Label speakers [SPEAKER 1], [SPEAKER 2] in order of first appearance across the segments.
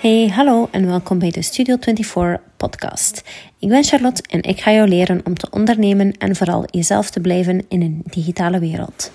[SPEAKER 1] Hey, hallo en welkom bij de Studio 24 podcast. Ik ben Charlotte en ik ga jou leren om te ondernemen en vooral jezelf te blijven in een digitale wereld.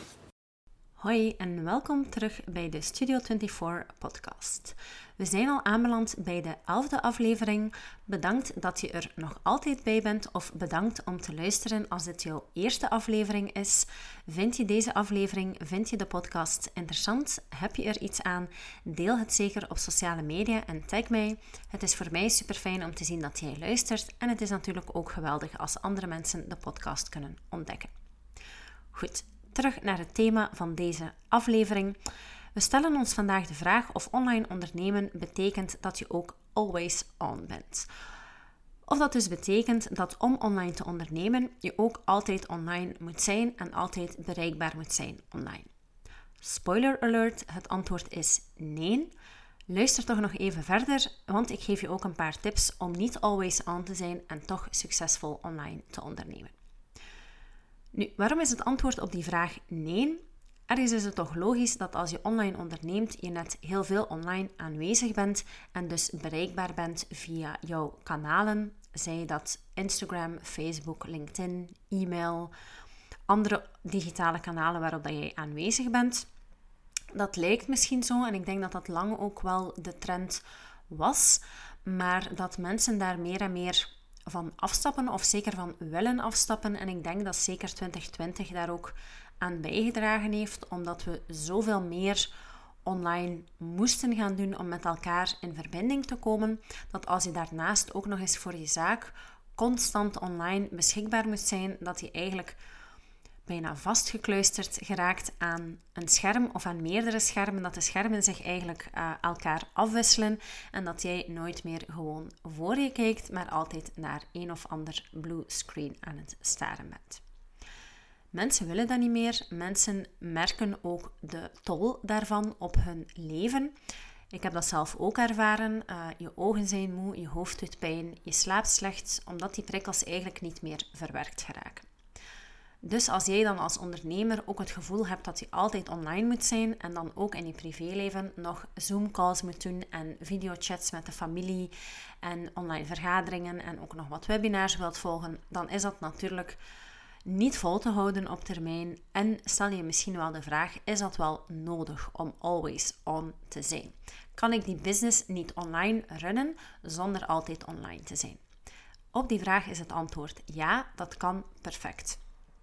[SPEAKER 1] Hoi en welkom terug bij de Studio 24 podcast. We zijn al aanbeland bij de 11e aflevering. Bedankt dat je er nog altijd bij bent of bedankt om te luisteren als dit jouw eerste aflevering is. Vind je deze aflevering, vind je de podcast interessant? Heb je er iets aan? Deel het zeker op sociale media en tag mij. Het is voor mij super fijn om te zien dat jij luistert en het is natuurlijk ook geweldig als andere mensen de podcast kunnen ontdekken. Goed. Terug naar het thema van deze aflevering. We stellen ons vandaag de vraag of online ondernemen betekent dat je ook always on bent. Of dat dus betekent dat om online te ondernemen je ook altijd online moet zijn en altijd bereikbaar moet zijn online. Spoiler alert, het antwoord is nee. Luister toch nog even verder, want ik geef je ook een paar tips om niet always on te zijn en toch succesvol online te ondernemen. Nu, waarom is het antwoord op die vraag nee? Ergens is het toch logisch dat als je online onderneemt, je net heel veel online aanwezig bent en dus bereikbaar bent via jouw kanalen. Zij dat Instagram, Facebook, LinkedIn, e-mail, andere digitale kanalen waarop dat jij aanwezig bent. Dat lijkt misschien zo en ik denk dat dat lang ook wel de trend was, maar dat mensen daar meer en meer van afstappen of zeker van willen afstappen. En ik denk dat zeker 2020 daar ook aan bijgedragen heeft, omdat we zoveel meer online moesten gaan doen om met elkaar in verbinding te komen, dat als je daarnaast ook nog eens voor je zaak constant online beschikbaar moet zijn, dat je eigenlijk bijna vastgekluisterd geraakt aan een scherm of aan meerdere schermen, dat de schermen zich eigenlijk elkaar afwisselen en dat jij nooit meer gewoon voor je kijkt, maar altijd naar een of ander blue screen aan het staren bent. Mensen willen dat niet meer. Mensen merken ook de tol daarvan op hun leven. Ik heb dat zelf ook ervaren. Je ogen zijn moe, je hoofd doet pijn, je slaapt slecht, omdat die prikkels eigenlijk niet meer verwerkt geraken. Dus als jij dan als ondernemer ook het gevoel hebt dat je altijd online moet zijn en dan ook in je privéleven nog Zoom-calls moet doen en videochats met de familie en online vergaderingen en ook nog wat webinars wilt volgen, dan is dat natuurlijk niet vol te houden op termijn. En stel je misschien wel de vraag, is dat wel nodig om always on te zijn? Kan ik die business niet online runnen zonder altijd online te zijn? Op die vraag is het antwoord ja, dat kan perfect.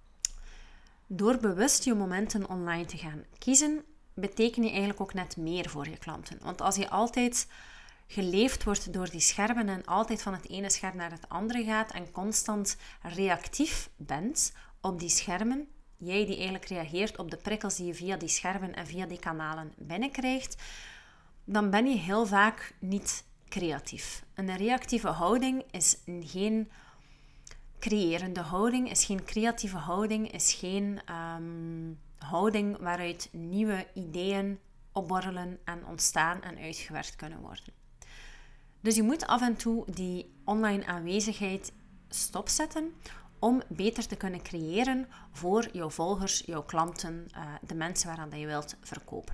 [SPEAKER 1] Door bewust je momenten online te gaan kiezen, betekent je eigenlijk ook net meer voor je klanten. Want als je altijd geleefd wordt door die schermen en altijd van het ene scherm naar het andere gaat en constant reactief bent op die schermen, jij die eigenlijk reageert op de prikkels die je via die schermen en via die kanalen binnenkrijgt, dan ben je heel vaak niet creatief. Een reactieve houding is geen creërende houding, is geen creatieve houding, is geen houding waaruit nieuwe ideeën opborrelen en ontstaan en uitgewerkt kunnen worden. Dus je moet af en toe die online aanwezigheid stopzetten om beter te kunnen creëren voor jouw volgers, jouw klanten, de mensen waaraan je wilt verkopen.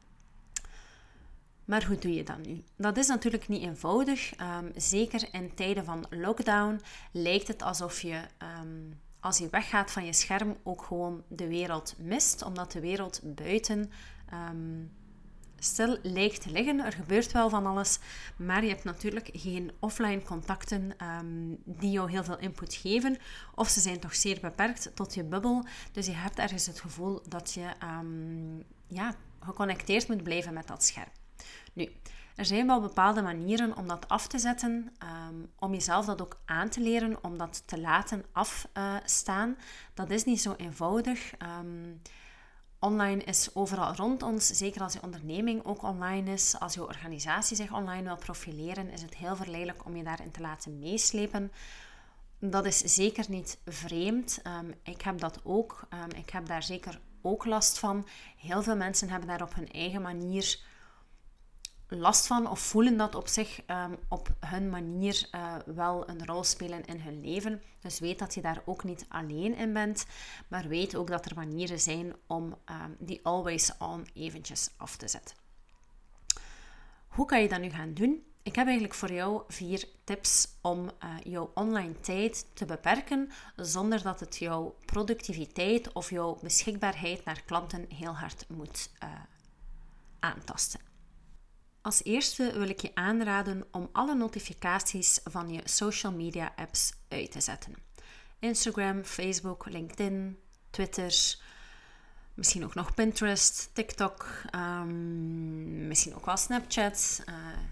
[SPEAKER 1] Maar hoe doe je dat nu? Dat is natuurlijk niet eenvoudig. Zeker in tijden van lockdown lijkt het alsof je, als je weggaat van je scherm, ook gewoon de wereld mist. Omdat de wereld buiten stil lijkt te liggen. Er gebeurt wel van alles. Maar je hebt natuurlijk geen offline contacten die jou heel veel input geven. Of ze zijn toch zeer beperkt tot je bubbel. Dus je hebt ergens het gevoel dat je geconnecteerd moet blijven met dat scherm. Nu, er zijn wel bepaalde manieren om dat af te zetten, om jezelf dat ook aan te leren, om dat te laten afstaan. Dat is niet zo eenvoudig. Online is overal rond ons, zeker als je onderneming ook online is. Als je organisatie zich online wil profileren, is het heel verleidelijk om je daarin te laten meeslepen. Dat is zeker niet vreemd. Ik heb dat ook. Ik heb daar zeker ook last van. Heel veel mensen hebben daar op hun eigen manier last van of voelen dat op zich op hun manier wel een rol spelen in hun leven. Dus weet dat je daar ook niet alleen in bent, maar weet ook dat er manieren zijn om die always on eventjes af te zetten. Hoe kan je dat nu gaan doen? Ik heb eigenlijk voor jou 4 tips om jouw online tijd te beperken zonder dat het jouw productiviteit of jouw beschikbaarheid naar klanten heel hard moet aantasten. Als eerste wil ik je aanraden om alle notificaties van je social media apps uit te zetten. Instagram, Facebook, LinkedIn, Twitter, misschien ook nog Pinterest, TikTok, misschien ook wel Snapchat.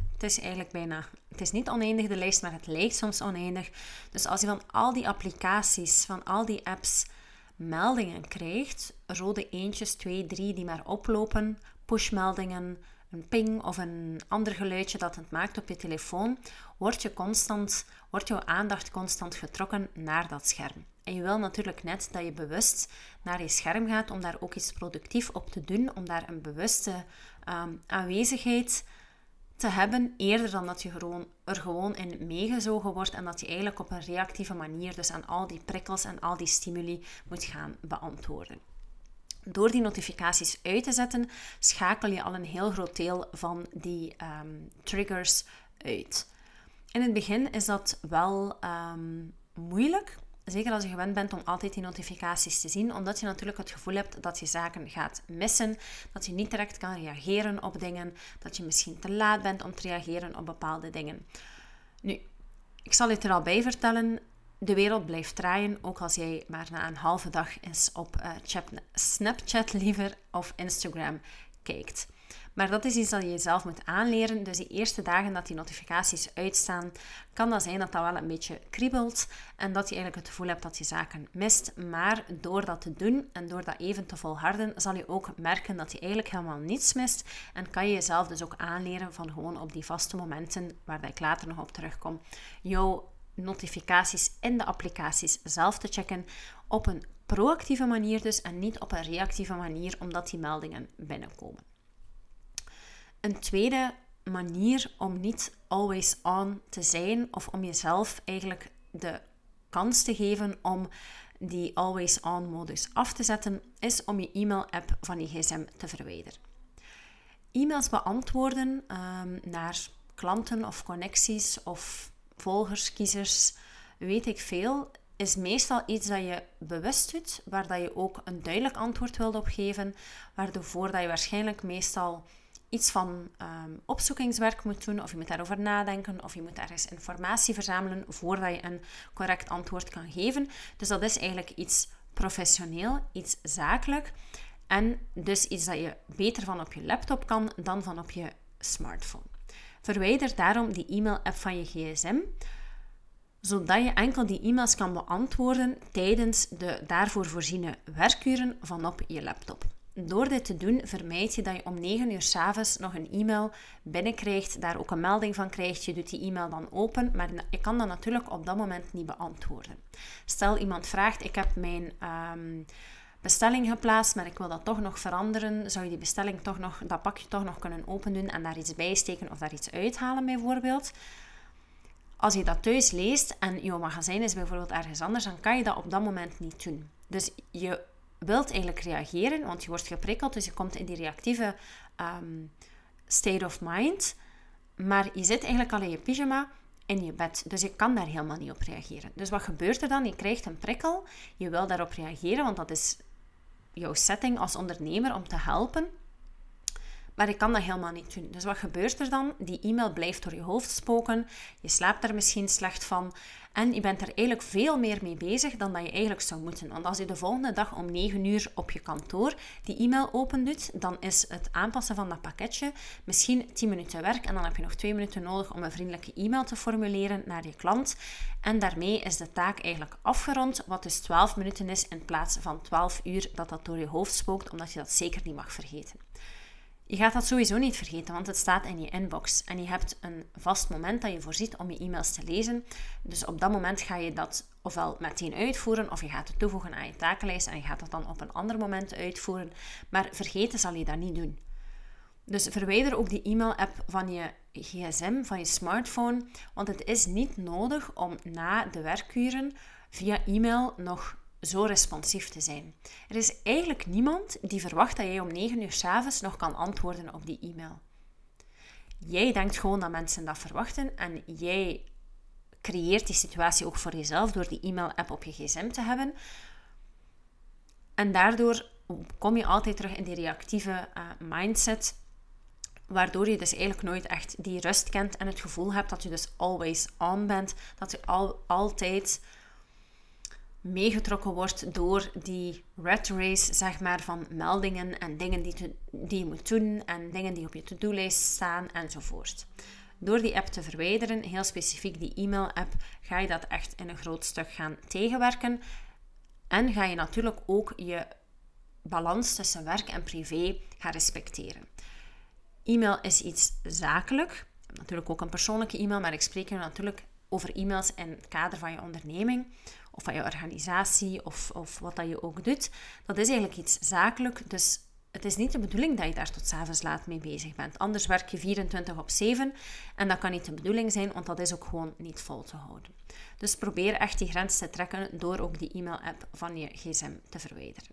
[SPEAKER 1] Het is niet oneindig de lijst, maar het lijkt soms oneindig. Dus als je van al die applicaties, van al die apps meldingen krijgt, rode eentjes, 2, 3 die maar oplopen, pushmeldingen, een ping of een ander geluidje dat het maakt op je telefoon, wordt jouw aandacht constant getrokken naar dat scherm. En je wil natuurlijk net dat je bewust naar je scherm gaat om daar ook iets productief op te doen, om daar een bewuste aanwezigheid te hebben, eerder dan dat je er gewoon in meegezogen wordt en dat je eigenlijk op een reactieve manier dus aan al die prikkels en al die stimuli moet gaan beantwoorden. Door die notificaties uit te zetten, schakel je al een heel groot deel van die triggers uit. In het begin is dat wel moeilijk, zeker als je gewend bent om altijd die notificaties te zien, omdat je natuurlijk het gevoel hebt dat je zaken gaat missen, dat je niet direct kan reageren op dingen, dat je misschien te laat bent om te reageren op bepaalde dingen. Nu, ik zal het er al bij vertellen, de wereld blijft draaien, ook als jij maar na een halve dag eens op Snapchat liever of Instagram kijkt. Maar dat is iets dat je jezelf moet aanleren. Dus die eerste dagen dat die notificaties uitstaan, kan dat zijn dat dat wel een beetje kriebelt en dat je eigenlijk het gevoel hebt dat je zaken mist. Maar door dat te doen en door dat even te volharden, zal je ook merken dat je eigenlijk helemaal niets mist. En kan je jezelf dus ook aanleren van gewoon op die vaste momenten, waar ik later nog op terugkom, jouw notificaties in de applicaties zelf te checken op een proactieve manier dus en niet op een reactieve manier omdat die meldingen binnenkomen. Een tweede manier om niet always on te zijn of om jezelf eigenlijk de kans te geven om die always on modus af te zetten, is om je e-mail-app van je gsm te verwijderen. E-mails beantwoorden naar klanten of connecties of volgers, kiezers, weet ik veel, is meestal iets dat je bewust doet, waar dat je ook een duidelijk antwoord wilt op geven, waardoor dat je waarschijnlijk meestal iets van opzoekingswerk moet doen, of je moet daarover nadenken, of je moet ergens informatie verzamelen voordat je een correct antwoord kan geven. Dus dat is eigenlijk iets professioneel, iets zakelijk en dus iets dat je beter van op je laptop kan dan van op je smartphone. Verwijder daarom die e-mail-app van je gsm, zodat je enkel die e-mails kan beantwoorden tijdens de daarvoor voorziene werkuren van op je laptop. Door dit te doen vermijd je dat je om 9 uur 's avonds nog een e-mail binnenkrijgt, daar ook een melding van krijgt. Je doet die e-mail dan open, maar je kan dat natuurlijk op dat moment niet beantwoorden. Stel iemand vraagt, ik heb mijn bestelling geplaatst, maar ik wil dat toch nog veranderen. Zou je die bestelling toch nog, dat pakje toch nog kunnen open doen en daar iets bij steken of daar iets uithalen bijvoorbeeld? Als je dat thuis leest en jouw magazijn is bijvoorbeeld ergens anders, dan kan je dat op dat moment niet doen. Dus je wilt eigenlijk reageren, want je wordt geprikkeld, dus je komt in die reactieve state of mind. Maar je zit eigenlijk al in je pyjama in je bed, dus je kan daar helemaal niet op reageren. Dus wat gebeurt er dan? Je krijgt een prikkel, je wil daarop reageren, want dat is jouw setting als ondernemer om te helpen. Maar je kan dat helemaal niet doen. Dus wat gebeurt er dan? Die e-mail blijft door je hoofd spoken. Je slaapt er misschien slecht van. En je bent er eigenlijk veel meer mee bezig dan dat je eigenlijk zou moeten. Want als je de volgende dag om 9 uur op je kantoor die e-mail opendoet, dan is het aanpassen van dat pakketje misschien 10 minuten werk. En dan heb je nog 2 minuten nodig om een vriendelijke e-mail te formuleren naar je klant. En daarmee is de taak eigenlijk afgerond, wat dus 12 minuten is in plaats van 12 uur dat door je hoofd spookt, omdat je dat zeker niet mag vergeten. Je gaat dat sowieso niet vergeten, want het staat in je inbox. En je hebt een vast moment dat je voorziet om je e-mails te lezen. Dus op dat moment ga je dat ofwel meteen uitvoeren, of je gaat het toevoegen aan je takenlijst en je gaat dat dan op een ander moment uitvoeren. Maar vergeten zal je dat niet doen. Dus verwijder ook die e-mail-app van je gsm, van je smartphone. Want het is niet nodig om na de werkuren via e-mail nog zo responsief te zijn. Er is eigenlijk niemand die verwacht dat jij om 9 uur 's avonds nog kan antwoorden op die e-mail. Jij denkt gewoon dat mensen dat verwachten en jij creëert die situatie ook voor jezelf door die e-mail-app op je gsm te hebben. En daardoor kom je altijd terug in die reactieve mindset, waardoor je dus eigenlijk nooit echt die rust kent en het gevoel hebt dat je dus always on bent, dat je altijd meegetrokken wordt door die rat race, zeg maar, van meldingen en dingen die je moet doen en dingen die op je to-do-lijst staan enzovoort. Door die app te verwijderen, heel specifiek die e-mail-app, ga je dat echt in een groot stuk gaan tegenwerken. En ga je natuurlijk ook je balans tussen werk en privé gaan respecteren. E-mail is iets zakelijk. Natuurlijk ook een persoonlijke e-mail, maar ik spreek hier natuurlijk over e-mails in het kader van je onderneming of van je organisatie of wat dat je ook doet. Dat is eigenlijk iets zakelijk, dus het is niet de bedoeling dat je daar tot 's avonds laat mee bezig bent. Anders werk je 24/7 en dat kan niet de bedoeling zijn, want dat is ook gewoon niet vol te houden. Dus probeer echt die grens te trekken door ook die e-mail-app van je gsm te verwijderen.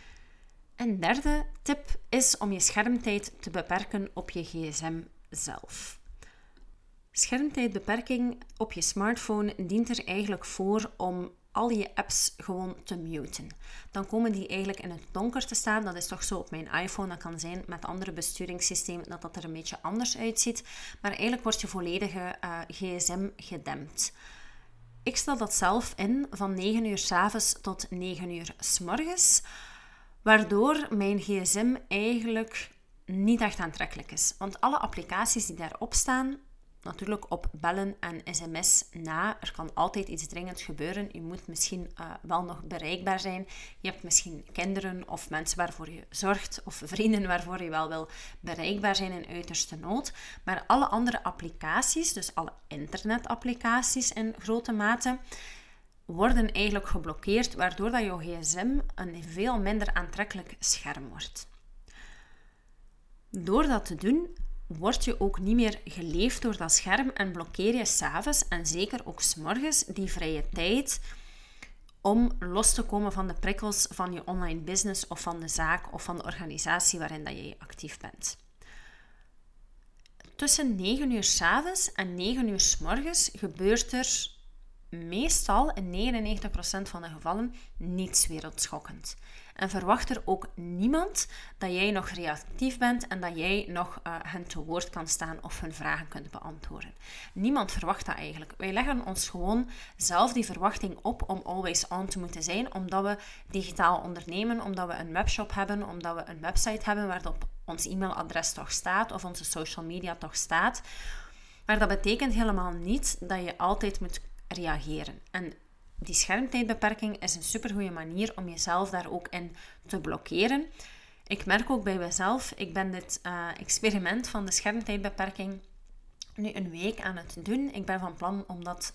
[SPEAKER 1] Een derde tip is om je schermtijd te beperken op je gsm zelf. Schermtijdbeperking op je smartphone dient er eigenlijk voor om al je apps gewoon te muten. Dan komen die eigenlijk in het donker te staan. Dat is toch zo op mijn iPhone. Dat kan zijn met andere besturingssystemen dat er een beetje anders uitziet. Maar eigenlijk wordt je volledige gsm gedempt. Ik stel dat zelf in van 9 uur 's avonds tot 9 uur 's morgens. Waardoor mijn gsm eigenlijk niet echt aantrekkelijk is. Want alle applicaties die daarop staan, natuurlijk op bellen en sms na. Er kan altijd iets dringends gebeuren. Je moet misschien wel nog bereikbaar zijn. Je hebt misschien kinderen of mensen waarvoor je zorgt of vrienden waarvoor je wel wil bereikbaar zijn in uiterste nood. Maar alle andere applicaties, dus alle internetapplicaties in grote mate, worden eigenlijk geblokkeerd, waardoor dat je gsm een veel minder aantrekkelijk scherm wordt. Door dat te doen, word je ook niet meer geleefd door dat scherm en blokkeer je 's avonds en zeker ook 's morgens die vrije tijd om los te komen van de prikkels van je online business of van de zaak of van de organisatie waarin dat je actief bent. Tussen 9 uur 's avonds en 9 uur 's morgens gebeurt er meestal in 99% van de gevallen niets wereldschokkend. En verwacht er ook niemand dat jij nog reactief bent en dat jij nog hen te woord kan staan of hun vragen kunt beantwoorden. Niemand verwacht dat eigenlijk. Wij leggen ons gewoon zelf die verwachting op om always on te moeten zijn, omdat we digitaal ondernemen, omdat we een webshop hebben, omdat we een website hebben waarop ons e-mailadres toch staat of onze social media toch staat. Maar dat betekent helemaal niet dat je altijd moet reageren. En die schermtijdbeperking is een supergoeie manier om jezelf daar ook in te blokkeren. Ik merk ook bij mezelf, ik ben dit experiment van de schermtijdbeperking nu een week aan het doen. Ik ben van plan om dat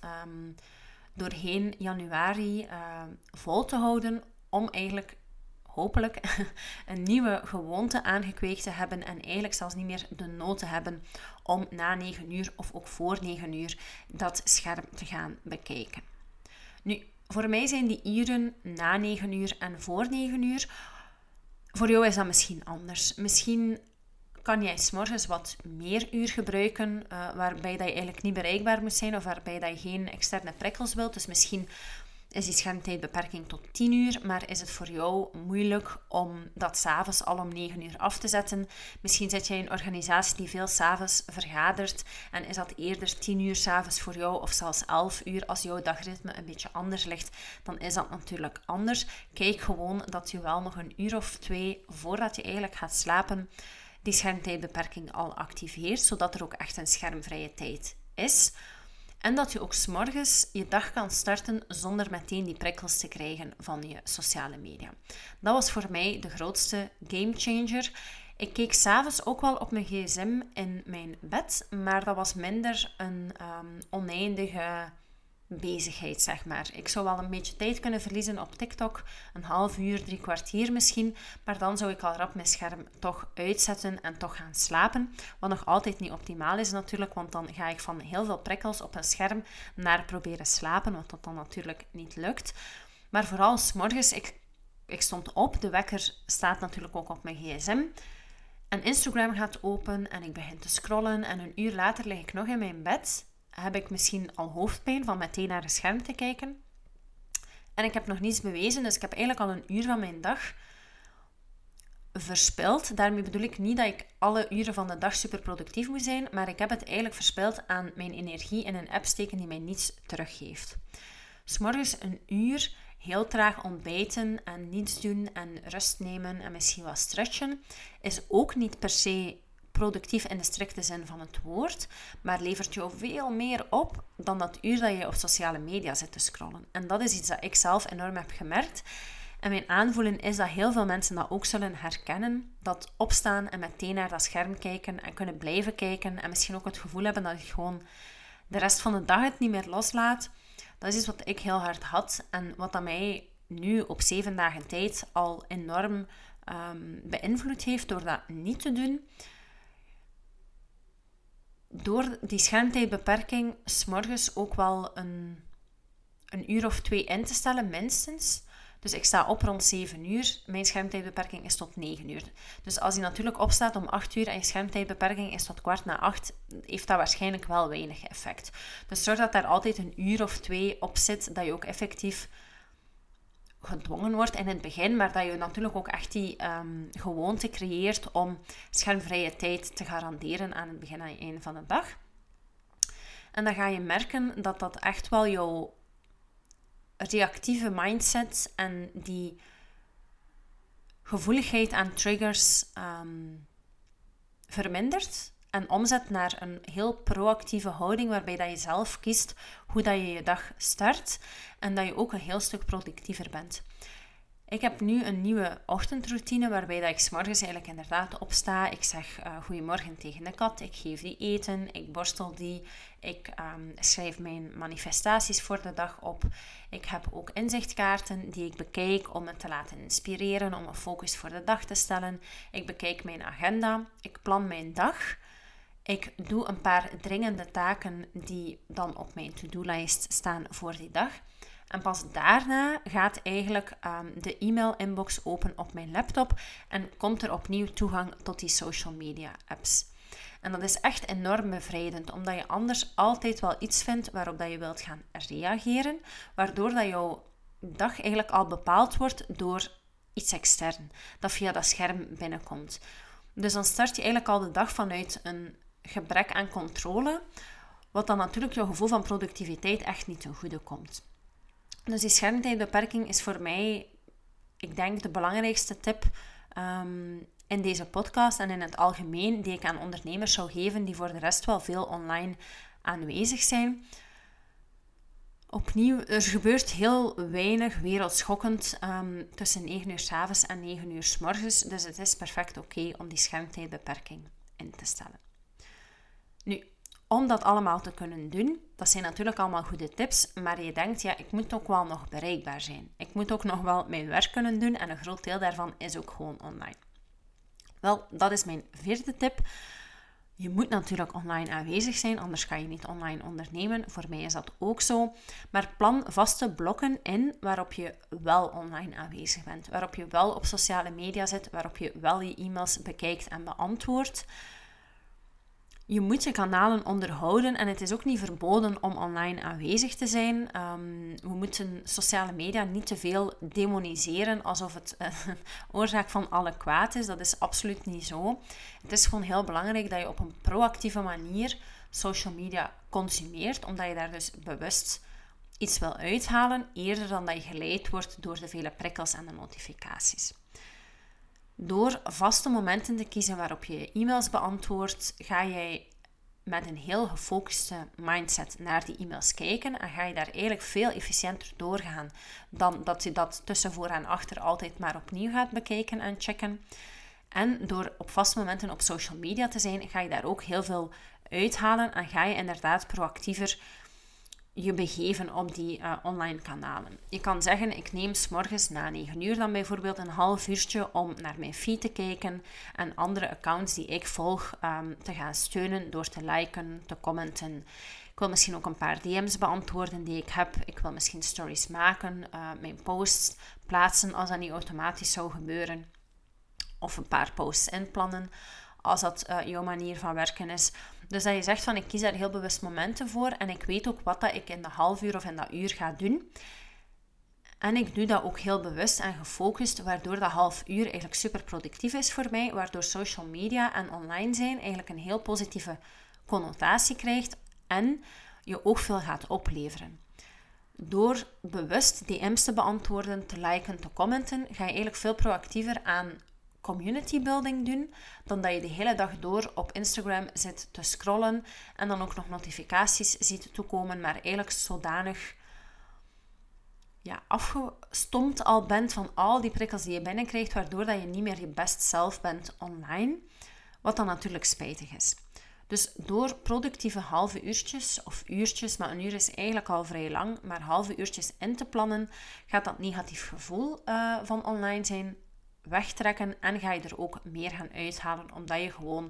[SPEAKER 1] doorheen januari vol te houden, om eigenlijk hopelijk een nieuwe gewoonte aangekweekt te hebben en eigenlijk zelfs niet meer de nood te hebben om na 9 uur of ook voor 9 uur dat scherm te gaan bekijken. Nu, voor mij zijn die uren na 9 uur en voor 9 uur, voor jou is dat misschien anders. Misschien kan jij 's morgens wat meer uur gebruiken, waarbij dat je eigenlijk niet bereikbaar moet zijn of waarbij dat je geen externe prikkels wilt. Dus misschien is die schermtijdbeperking tot 10 uur, maar is het voor jou moeilijk om dat 's avonds al om 9 uur af te zetten? Misschien zit jij in een organisatie die veel 's avonds vergadert en is dat eerder 10 uur 's avonds voor jou of zelfs 11 uur. Als jouw dagritme een beetje anders ligt, dan is dat natuurlijk anders. Kijk gewoon dat je wel nog een uur of 2 voordat je eigenlijk gaat slapen die schermtijdbeperking al activeert, zodat er ook echt een schermvrije tijd is. En dat je ook 's morgens je dag kan starten zonder meteen die prikkels te krijgen van je sociale media. Dat was voor mij de grootste gamechanger. Ik keek 's avonds ook wel op mijn gsm in mijn bed, maar dat was minder een oneindige bezigheid, zeg maar. Ik zou wel een beetje tijd kunnen verliezen op TikTok, een half uur, 3 kwartier misschien, maar dan zou ik al rap mijn scherm toch uitzetten en toch gaan slapen, wat nog altijd niet optimaal is natuurlijk, want dan ga ik van heel veel prikkels op een scherm naar proberen slapen, wat dat dan natuurlijk niet lukt. Maar vooral 's morgens, ik stond op, de wekker staat natuurlijk ook op mijn gsm, En Instagram gaat open en ik begin te scrollen en een uur later lig ik nog in mijn bed. Heb ik misschien al hoofdpijn van meteen naar een scherm te kijken. En ik heb nog niets bewezen, dus ik heb eigenlijk al een uur van mijn dag verspild. Daarmee bedoel ik niet dat ik alle uren van de dag super productief moet zijn, maar ik heb het eigenlijk verspild aan mijn energie in een app steken die mij niets teruggeeft. 'S Morgens een uur heel traag ontbijten en niets doen en rust nemen en misschien wat stretchen is ook niet per se productief in de strikte zin van het woord, maar levert jou veel meer op dan dat uur dat je op sociale media zit te scrollen. En dat is iets dat ik zelf enorm heb gemerkt. En mijn aanvoelen is dat heel veel mensen dat ook zullen herkennen. Dat opstaan en meteen naar dat scherm kijken en kunnen blijven kijken. En misschien ook het gevoel hebben dat je gewoon de rest van de dag het niet meer loslaat. Dat is iets wat ik heel hard had. En wat dat mij nu op 7 dagen tijd al enorm beïnvloed heeft door dat niet te doen. Door die schermtijdbeperking 's morgens ook wel een uur of 2 in te stellen, minstens. Dus ik sta op rond 7 uur. Mijn schermtijdbeperking is tot 9 uur. Dus als je natuurlijk opstaat om 8 uur en je schermtijdbeperking is tot 7:15, heeft dat waarschijnlijk wel weinig effect. Dus zorg dat daar altijd een uur of 2 op zit, dat je ook effectief gedwongen wordt in het begin, maar dat je natuurlijk ook echt die gewoonte creëert om schermvrije tijd te garanderen aan het begin en het einde van de dag. En dan ga je merken dat dat echt wel jouw reactieve mindset en die gevoeligheid aan triggers vermindert en omzet naar een heel proactieve houding waarbij dat je zelf kiest hoe dat je je dag start en dat je ook een heel stuk productiever bent. Ik heb nu een nieuwe ochtendroutine waarbij dat ik 's morgens eigenlijk inderdaad opsta. Ik zeg goedemorgen tegen de kat, ik geef die eten, ik borstel die, ik schrijf mijn manifestaties voor de dag op. Ik heb ook inzichtkaarten die ik bekijk om me te laten inspireren, om een focus voor de dag te stellen. Ik bekijk mijn agenda, ik plan mijn dag. Ik doe een paar dringende taken die dan op mijn to-do-lijst staan voor die dag. En pas daarna gaat eigenlijk de e-mail-inbox open op mijn laptop en komt er opnieuw toegang tot die social media apps. En dat is echt enorm bevrijdend, omdat je anders altijd wel iets vindt waarop dat je wilt gaan reageren, waardoor dat jouw dag eigenlijk al bepaald wordt door iets extern, dat via dat scherm binnenkomt. Dus dan start je eigenlijk al de dag vanuit een gebrek aan controle, wat dan natuurlijk jouw gevoel van productiviteit echt niet ten goede komt. Dus die schermtijdbeperking is voor mij, ik denk, de belangrijkste tip in deze podcast en in het algemeen die ik aan ondernemers zou geven die voor de rest wel veel online aanwezig zijn. Opnieuw, er gebeurt heel weinig wereldschokkend tussen 9 uur 's avonds en 9 uur 's morgens. Dus het is perfect oké om die schermtijdbeperking in te stellen. Nu, om dat allemaal te kunnen doen, dat zijn natuurlijk allemaal goede tips, maar je denkt, ja, ik moet ook wel nog bereikbaar zijn. Ik moet ook nog wel mijn werk kunnen doen en een groot deel daarvan is ook gewoon online. Wel, dat is mijn 4e tip. Je moet natuurlijk online aanwezig zijn, anders ga je niet online ondernemen. Voor mij is dat ook zo. Maar plan vaste blokken in waarop je wel online aanwezig bent. Waarop je wel op sociale media zit, waarop je wel je e-mails bekijkt en beantwoordt. Je moet je kanalen onderhouden en het is ook niet verboden om online aanwezig te zijn. We moeten sociale media niet te veel demoniseren alsof het oorzaak van alle kwaad is. Dat is absoluut niet zo. Het is gewoon heel belangrijk dat je op een proactieve manier social media consumeert, omdat je daar dus bewust iets wil uithalen, eerder dan dat je geleid wordt door de vele prikkels en de notificaties. Door vaste momenten te kiezen waarop je e-mails beantwoordt, ga jij met een heel gefocuste mindset naar die e-mails kijken en ga je daar eigenlijk veel efficiënter doorgaan dan dat je dat tussen voor en achter altijd maar opnieuw gaat bekijken en checken. En door op vaste momenten op social media te zijn, ga je daar ook heel veel uithalen en ga je inderdaad proactiever je begeven op die online kanalen. Je kan zeggen, ik neem 's morgens na 9 uur dan bijvoorbeeld een half uurtje om naar mijn feed te kijken en andere accounts die ik volg te gaan steunen door te liken, te commenten. Ik wil misschien ook een paar DM's beantwoorden die ik heb. Ik wil misschien stories maken, mijn posts plaatsen als dat niet automatisch zou gebeuren. Of een paar posts inplannen. als dat jouw manier van werken is. Dus dat je zegt van, ik kies daar heel bewust momenten voor en ik weet ook wat dat ik in dat half uur of in dat uur ga doen. En ik doe dat ook heel bewust en gefocust, waardoor dat half uur eigenlijk super productief is voor mij, waardoor social media en online zijn eigenlijk een heel positieve connotatie krijgt en je ook veel gaat opleveren. Door bewust DM's te beantwoorden, te liken, te commenten, ga je eigenlijk veel proactiever aan community building doen, dan dat je de hele dag door op Instagram zit te scrollen en dan ook nog notificaties ziet toekomen, maar eigenlijk zodanig afgestompt al bent van al die prikkels die je binnenkrijgt, waardoor dat je niet meer je best zelf bent online, wat dan natuurlijk spijtig is. Dus door productieve halve uurtjes of uurtjes, maar een uur is eigenlijk al vrij lang, maar halve uurtjes in te plannen, gaat dat negatief gevoel van online zijn wegtrekken en ga je er ook meer gaan uithalen, omdat je gewoon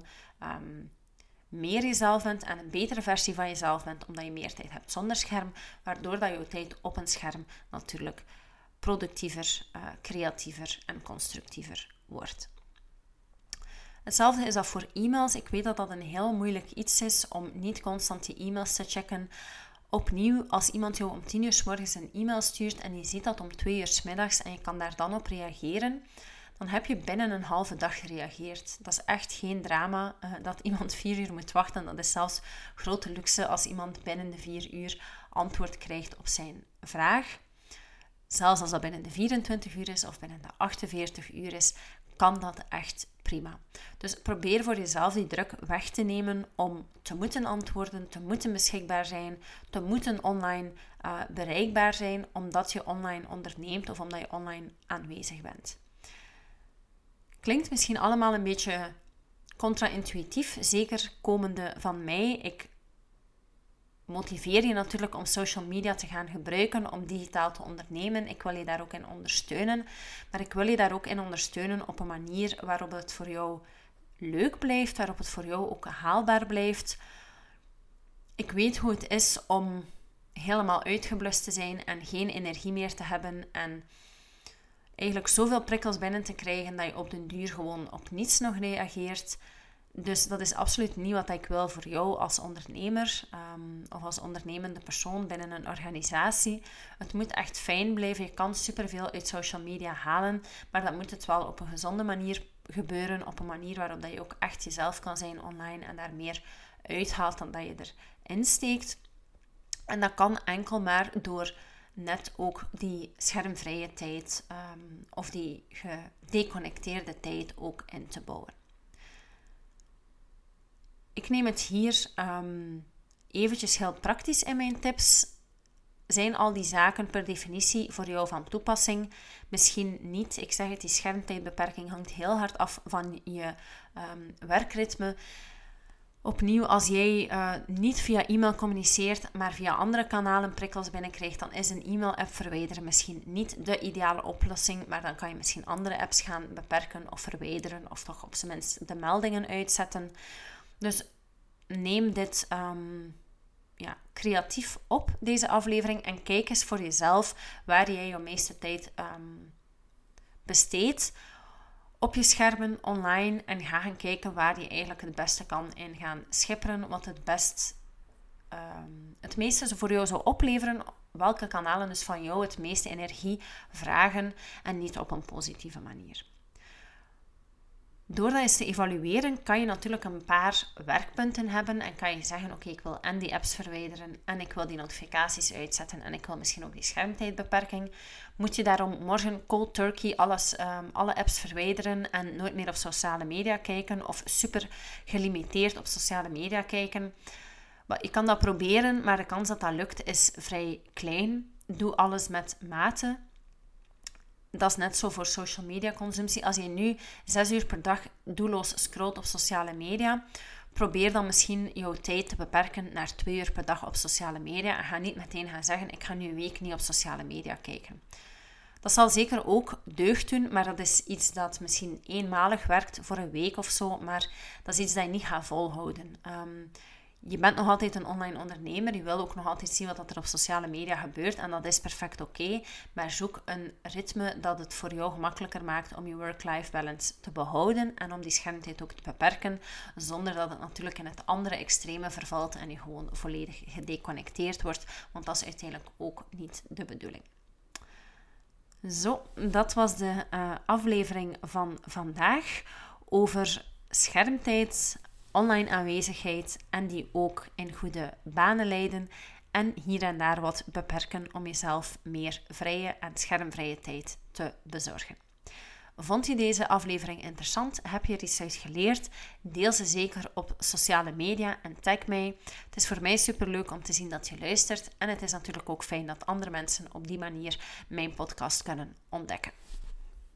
[SPEAKER 1] meer jezelf bent en een betere versie van jezelf bent, omdat je meer tijd hebt zonder scherm, waardoor dat je tijd op een scherm natuurlijk productiever, creatiever en constructiever wordt. Hetzelfde is dat voor e-mails. Ik weet dat dat een heel moeilijk iets is om niet constant je e-mails te checken. Opnieuw, als iemand jou om 10 uur 's morgens een e-mail stuurt en je ziet dat om 2 uur 's middags en je kan daar dan op reageren, dan heb je binnen een halve dag gereageerd. Dat is echt geen drama dat iemand 4 uur moet wachten. Dat is zelfs grote luxe als iemand binnen de 4 uur antwoord krijgt op zijn vraag. Zelfs als dat binnen de 24 uur is of binnen de 48 uur is, kan dat echt prima. Dus probeer voor jezelf die druk weg te nemen om te moeten antwoorden, te moeten beschikbaar zijn, te moeten online bereikbaar zijn, omdat je online onderneemt of omdat je online aanwezig bent. Klinkt misschien allemaal een beetje contra-intuïtief, zeker komende van mij. Ik motiveer je natuurlijk om social media te gaan gebruiken, om digitaal te ondernemen. Ik wil je daar ook in ondersteunen. Maar ik wil je daar ook in ondersteunen op een manier waarop het voor jou leuk blijft, waarop het voor jou ook haalbaar blijft. Ik weet hoe het is om helemaal uitgeblust te zijn en geen energie meer te hebben en eigenlijk zoveel prikkels binnen te krijgen dat je op den duur gewoon op niets nog reageert. Dus dat is absoluut niet wat ik wil voor jou als ondernemer of als ondernemende persoon binnen een organisatie. Het moet echt fijn blijven. Je kan superveel uit social media halen, maar dat moet het wel op een gezonde manier gebeuren. Op een manier waarop dat je ook echt jezelf kan zijn online en daar meer uithaalt dan dat je erin steekt. En dat kan enkel maar door net ook die schermvrije tijd of die gedeconnecteerde tijd ook in te bouwen. Ik neem het hier eventjes heel praktisch in mijn tips. Zijn al die zaken per definitie voor jou van toepassing? Misschien niet. Ik zeg het, die schermtijdbeperking hangt heel hard af van je werkritme. Opnieuw, als jij niet via e-mail communiceert, maar via andere kanalen prikkels binnenkrijgt, dan is een e-mail-app verwijderen misschien niet de ideale oplossing, maar dan kan je misschien andere apps gaan beperken of verwijderen, of toch op zijn minst de meldingen uitzetten. Dus neem dit creatief op, deze aflevering, en kijk eens voor jezelf waar jij je meeste tijd besteedt op je schermen online en ga gaan kijken waar je eigenlijk het beste kan in gaan schipperen, wat het meeste voor jou zou opleveren, welke kanalen dus van jou het meeste energie vragen en niet op een positieve manier. Door dat eens te evalueren kan je natuurlijk een paar werkpunten hebben en kan je zeggen, oké, ik wil en die apps verwijderen en ik wil die notificaties uitzetten en ik wil misschien ook die schermtijdbeperking. Moet je daarom morgen cold turkey alle apps verwijderen en nooit meer op sociale media kijken of super gelimiteerd op sociale media kijken? Je kan dat proberen, maar de kans dat dat lukt is vrij klein. Doe alles met mate. Dat is net zo voor social media consumptie. Als je nu 6 uur per dag doelloos scrolt op sociale media, probeer dan misschien jouw tijd te beperken naar 2 uur per dag op sociale media. En ga niet meteen gaan zeggen, ik ga nu een week niet op sociale media kijken. Dat zal zeker ook deugd doen, maar dat is iets dat misschien eenmalig werkt voor een week of zo. Maar dat is iets dat je niet gaat volhouden. Je bent nog altijd een online ondernemer. Je wil ook nog altijd zien wat er op sociale media gebeurt. En dat is perfect oké. Maar zoek een ritme dat het voor jou gemakkelijker maakt om je work-life balance te behouden. En om die schermtijd ook te beperken. Zonder dat het natuurlijk in het andere extreme vervalt. En je gewoon volledig gedeconnecteerd wordt. Want dat is uiteindelijk ook niet de bedoeling. Zo, dat was de aflevering van vandaag. Over schermtijd, online aanwezigheid en die ook in goede banen leiden en hier en daar wat beperken om jezelf meer vrije en schermvrije tijd te bezorgen. Vond je deze aflevering interessant? Heb je er iets uit geleerd? Deel ze zeker op sociale media en tag mij. Het is voor mij superleuk om te zien dat je luistert en het is natuurlijk ook fijn dat andere mensen op die manier mijn podcast kunnen ontdekken.